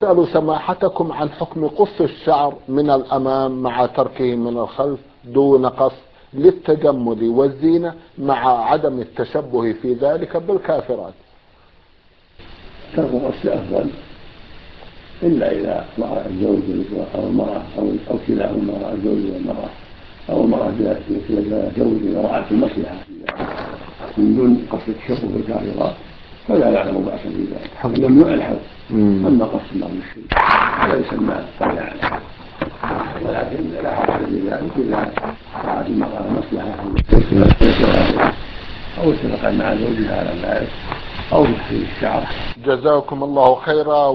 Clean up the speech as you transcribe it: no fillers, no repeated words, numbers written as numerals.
أسأل سماحتكم عن حكم قص الشعر من الأمام مع تركه من الخلف دون قص للتجمل والزينة مع عدم التشبه في ذلك بالكافرات. ترك القص أفضل، إلا إذا رأى الزوج أو المرأة أو كلاهما رأى الزوج والمرأة أو المرأة زوج إذا رأت المصلحة من دون قصد التشبه بالكافرات فلا يعلم بأسا في ذلك، ممنوع الحد. أما قص المرء الشيء هذا يسمى طبيعة، ولكن لا حرج في ذلك إذا رأت المرأة مصلحة أو اتفقت مع زوجها على ذلك أو في الشعر. جزاكم الله خيرا.